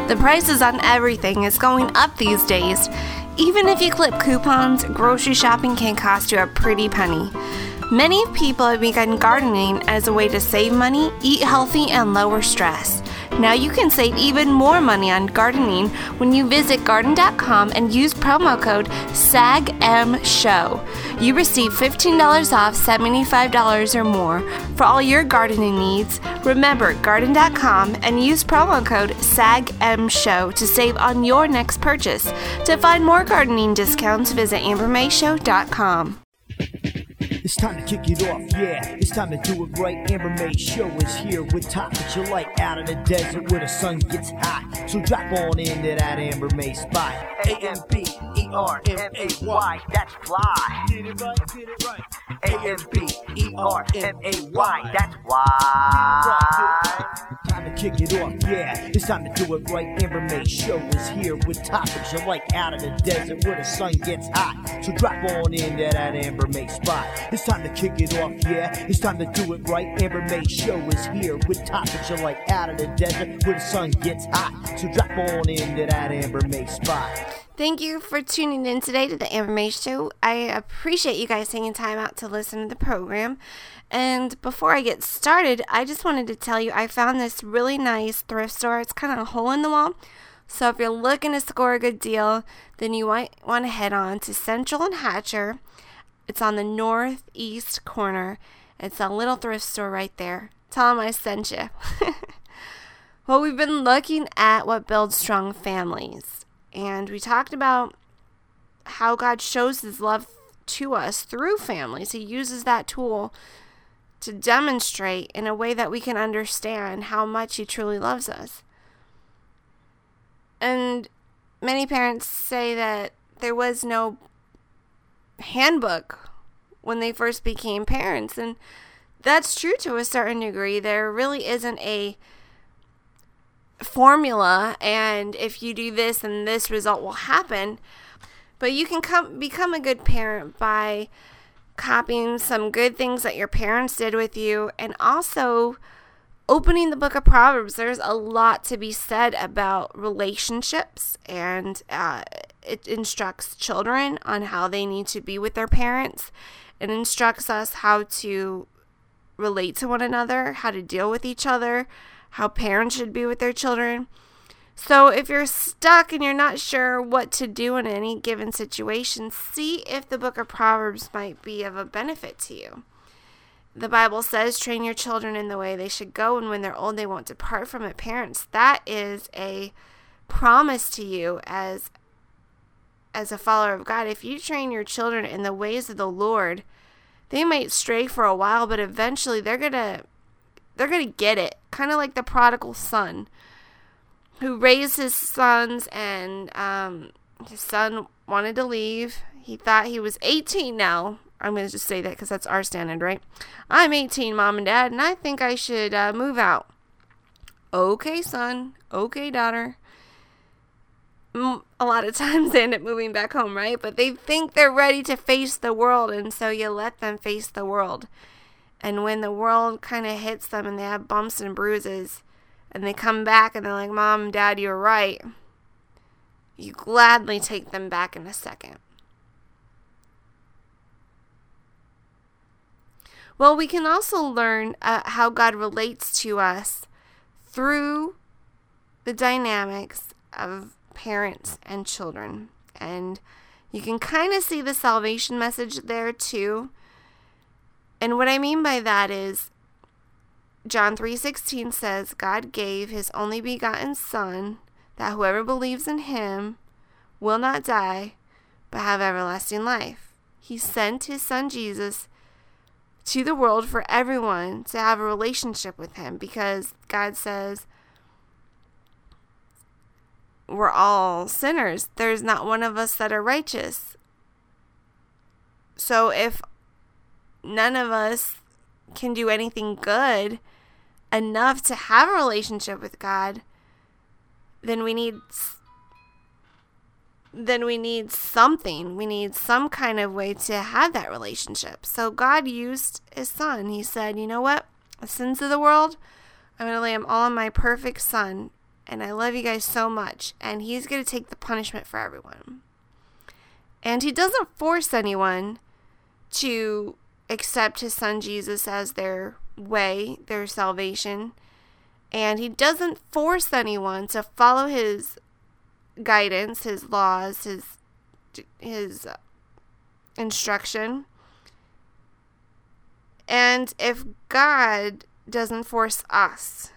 The prices on everything is going up these days. Even if you clip coupons, grocery shopping can cost you a pretty penny. Many people have begun gardening as a way to save money, eat healthy, and lower stress. Now you can save even more money on gardening when you visit garden.com and use promo code SAGMSHOW. You receive $15 off $75 or more for all your gardening needs. Remember garden.com and use promo code SAGMSHOW to save on your next purchase. To find more gardening discounts, visit ambermayshow.com. It's time to kick it off, yeah. It's time to do it right. Amber May Show is here with topics you like out in the desert where the sun gets hot. So drop on into that Amber May spot. AMBERMAY, that's fly. Did it right, did it right. AMBERMAY, that's why. Time to kick it off, yeah. It's time to do it right. Amber May Show is here with topics you like out in the desert where the sun gets hot. So drop on into that Amber May spot. It's time to kick it off, yeah. It's time to do it right. Amber May Show is here with topics you like out of the desert where the sun gets hot. So drop on into that Amber May spot. Thank you for tuning in today to the Amber May Show. I appreciate you guys taking time out to listen to the program. And before I get started, I just wanted to tell you I found this really nice thrift store. It's kind of a hole in the wall. So if you're looking to score a good deal, then you might want to head on to Central and Hatcher. It's on the northeast corner. It's a little thrift store right there. Tell them I sent you. Well, we've been looking at what builds strong families. And we talked about how God shows his love to us through families. He uses that tool to demonstrate in a way that we can understand how much he truly loves us. And many parents say that there was no handbook when they first became parents, and that's true to a certain degree. There really isn't a formula, and if you do this then this result will happen, but you can become a good parent by copying some good things that your parents did with you, and also opening the book of Proverbs. There's a lot to be said about relationships, and it instructs children on how they need to be with their parents. It instructs us how to relate to one another, how to deal with each other, how parents should be with their children. So if you're stuck and you're not sure what to do in any given situation, see if the book of Proverbs might be of a benefit to you. The Bible says, train your children in the way they should go, and when they're old, they won't depart from it. Parents, that is a promise to you as a follower of God. If you train your children in the ways of the Lord, they might stray for a while, but eventually they're gonna get it. Kind of like the prodigal son who raised his sons, and his son wanted to leave. He thought he was 18 now. I'm going to just say that because that's our standard, right? I'm 18, Mom and Dad, and I think I should move out. Okay, son. Okay, daughter. A lot of times they end up moving back home, right? But they think they're ready to face the world, and so you let them face the world. And when the world kind of hits them and they have bumps and bruises, and they come back and they're like, Mom, Dad, you're right, you gladly take them back in a second. Well, we can also learn how God relates to us through the dynamics of parents and children. And you can kind of see the salvation message there too. And what I mean by that is John 3:16 says, God gave his only begotten Son, that whoever believes in him will not die, but have everlasting life. He sent his Son Jesus to the world for everyone to have a relationship with him, because God says we're all sinners. There's not one of us that are righteous. So if none of us can do anything good enough to have a relationship with God, then we need something. We need some kind of way to have that relationship. So God used his Son. He said, you know what? The sins of the world, I'm going to lay them all on my perfect Son. and I love you guys so much, and he's going to take the punishment for everyone. And he doesn't force anyone to accept his son Jesus as their way, their salvation. And he doesn't force anyone to follow his guidance, his laws, his instruction. And if God doesn't force us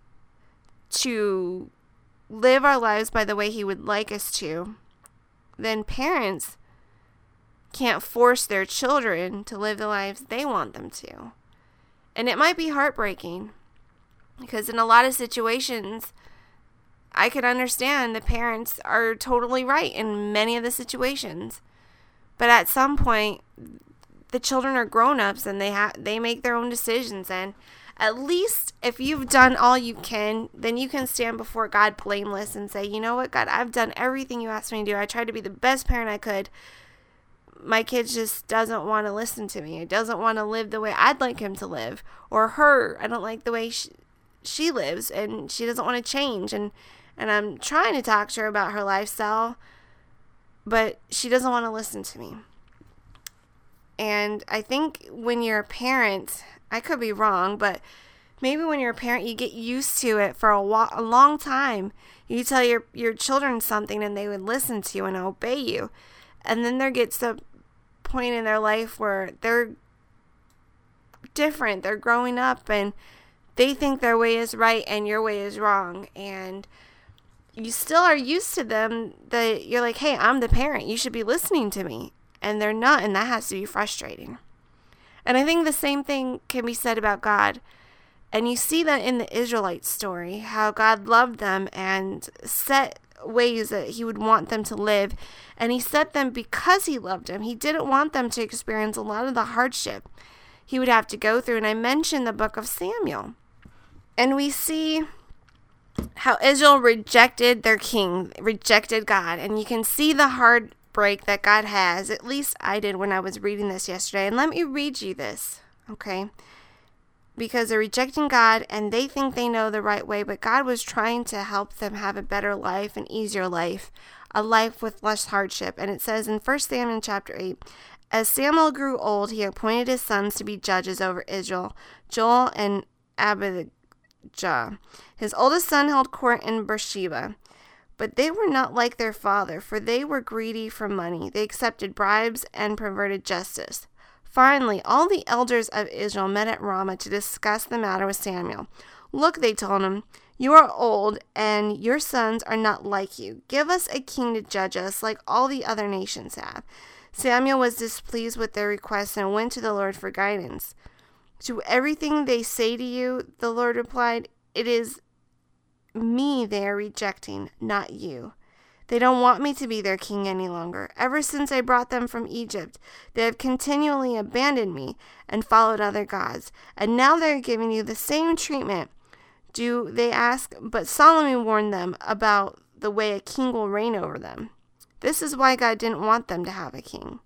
to live our lives by the way he would like us to, then parents can't force their children to live the lives they want them to. And it might be heartbreaking, because in a lot of situations, I can understand the parents are totally right in many of the situations. But at some point, the children are grown-ups and they make their own decisions. And at least if you've done all you can, then you can stand before God blameless and say, you know what, God, I've done everything you asked me to do. I tried to be the best parent I could. My kid just doesn't want to listen to me. He doesn't want to live the way I'd like him to live. Or her. I don't like the way she lives, and she doesn't want to change. And I'm trying to talk to her about her lifestyle, but she doesn't want to listen to me. And I think when you're a parent, I could be wrong, but maybe when you're a parent, you get used to it for a long time. You tell your children something and they would listen to you and obey you. And then there gets a point in their life where they're different. They're growing up and they think their way is right and your way is wrong. And you still are used to them that you're like, hey, I'm the parent. You should be listening to me. And they're not, and that has to be frustrating. And I think the same thing can be said about God. And you see that in the Israelite story, how God loved them and set ways that he would want them to live. And he set them because he loved them. He didn't want them to experience a lot of the hardship he would have to go through. And I mentioned the book of Samuel. And we see how Israel rejected their king, rejected God. And you can see the heartbreak that God has. At least I did when I was reading this yesterday. And let me read you this, okay? Because they're rejecting God and they think they know the right way, but God was trying to help them have a better life, an easier life, a life with less hardship. And it says in 1 Samuel chapter 8, as Samuel grew old, he appointed his sons to be judges over Israel, Joel and Abijah. His oldest son held court in Beersheba. But they were not like their father, for they were greedy for money. They accepted bribes and perverted justice. Finally, all the elders of Israel met at Ramah to discuss the matter with Samuel. Look, they told him, you are old, and your sons are not like you. Give us a king to judge us, like all the other nations have. Samuel was displeased with their request and went to the Lord for guidance. To everything they say to you, the Lord replied, it is me they are rejecting, not you. They don't want me to be their king any longer. Ever since I brought them from Egypt, they have continually abandoned me and followed other gods. And now they are giving you the same treatment. Do they ask? But Solomon warned them about the way a king will reign over them. This is why God didn't want them to have a king.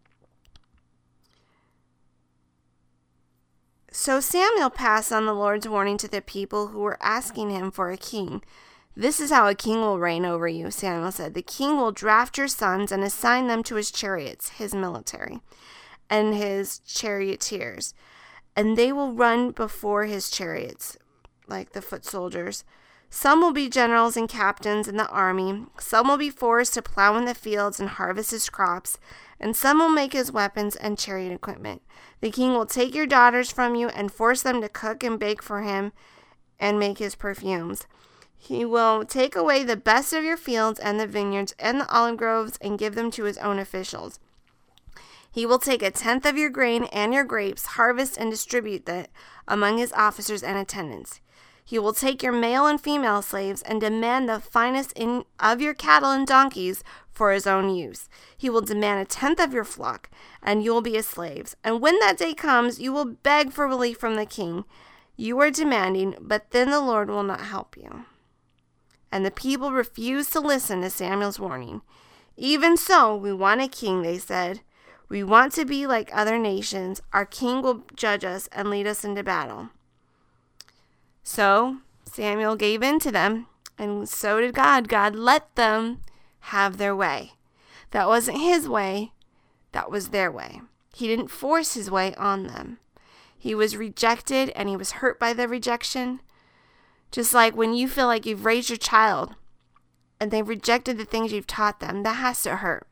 So Samuel passed on the Lord's warning to the people who were asking him for a king. This is how a king will reign over you, Samuel said. The king will draft your sons and assign them to his chariots, his military, and his charioteers. And they will run before his chariots, like the foot soldiers. Some will be generals and captains in the army. Some will be forced to plow in the fields and harvest his crops. And some will make his weapons and chariot equipment. The king will take your daughters from you and force them to cook and bake for him and make his perfumes. He will take away the best of your fields and the vineyards and the olive groves and give them to his own officials. He will take 1/10 of your grain and your grapes, harvest and distribute that among his officers and attendants. He will take your male and female slaves and demand the finest of your cattle and donkeys for his own use. He will demand 1/10 of your flock, and you will be his slaves. And when that day comes, you will beg for relief from the king. You are demanding, but then the Lord will not help you. And the people refused to listen to Samuel's warning. Even so, we want a king, they said. We want to be like other nations. Our king will judge us and lead us into battle. So Samuel gave in to them, And so did God. God let them have their way. That wasn't his way. That was their way. He didn't force his way on them. He was rejected and he was hurt by the rejection. Just like when you feel like you've raised your child and they've rejected the things you've taught them, that has to hurt.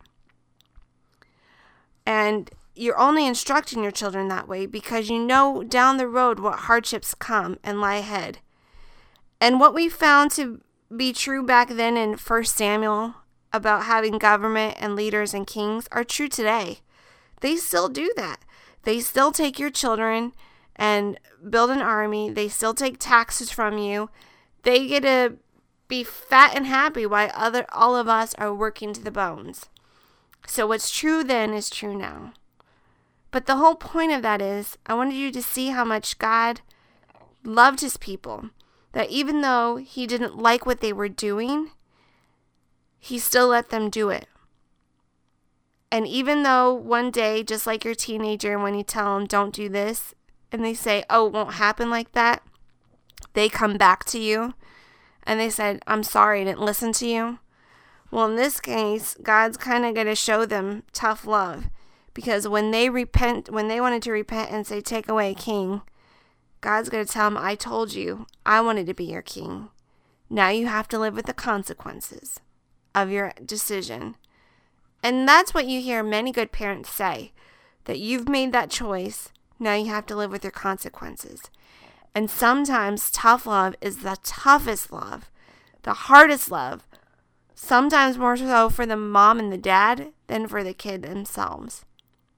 And you're only instructing your children that way because you know down the road what hardships come and lie ahead. And what we found to be true back then in 1 Samuel about having government and leaders and kings are true today. They still do that. They still take your children and build an army. They still take taxes from you. They get to be fat and happy while all of us are working to the bones. So what's true then is true now. But the whole point of that is I wanted you to see how much God loved his people. That even though he didn't like what they were doing, he still let them do it. And even though one day, just like your teenager, when you tell them don't do this, and they say, oh, it won't happen like that, they come back to you and they said, I'm sorry, I didn't listen to you. Well, in this case, God's kind of going to show them tough love, because when they wanted to repent and say, take away a king, God's going to tell them, I told you, I wanted to be your king. Now you have to live with the consequences of your decision. And that's what you hear many good parents say, that you've made that choice, now you have to live with your consequences. And sometimes tough love is the toughest love, the hardest love, sometimes more so for the mom and the dad than for the kid themselves.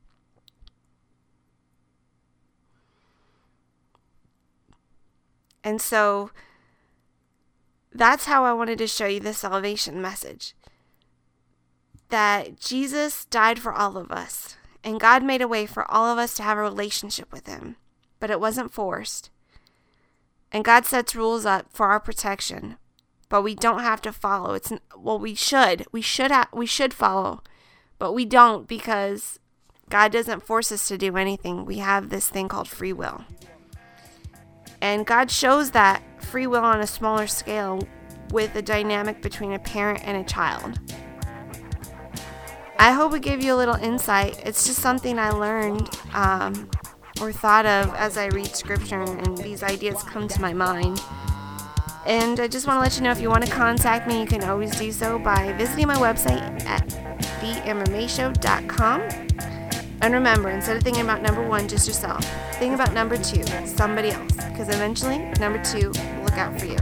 And so that's how I wanted to show you the salvation message. That Jesus died for all of us. And God made a way for all of us to have a relationship with him. But it wasn't forced. And God sets rules up for our protection. But we don't have to follow. We should follow. But we don't, because God doesn't force us to do anything. We have this thing called free will. And God shows that free will on a smaller scale with a dynamic between a parent and a child. I hope it gave you a little insight. It's just something I learned or thought of as I read scripture, and these ideas come to my mind. And I just want to let you know, if you want to contact me, you can always do so by visiting my website at theammermayshow.com. And remember, instead of thinking about number one, just yourself, think about number two, somebody else. Because eventually, number two will look out for you.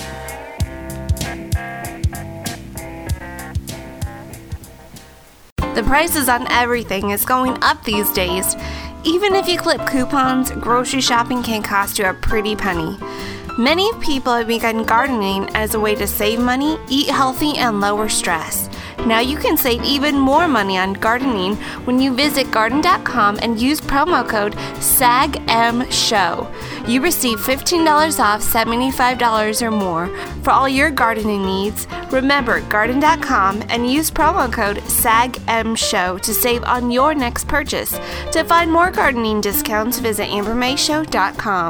The prices on everything is going up these days. Even if you clip coupons, grocery shopping can cost you a pretty penny. Many people have begun gardening as a way to save money, eat healthy, and lower stress. Now you can save even more money on gardening when you visit garden.com and use promo code SAGMSHOW. You receive $15 off $75 or more for all your gardening needs. Remember garden.com and use promo code SAGMSHOW to save on your next purchase. To find more gardening discounts, visit ambermayshow.com.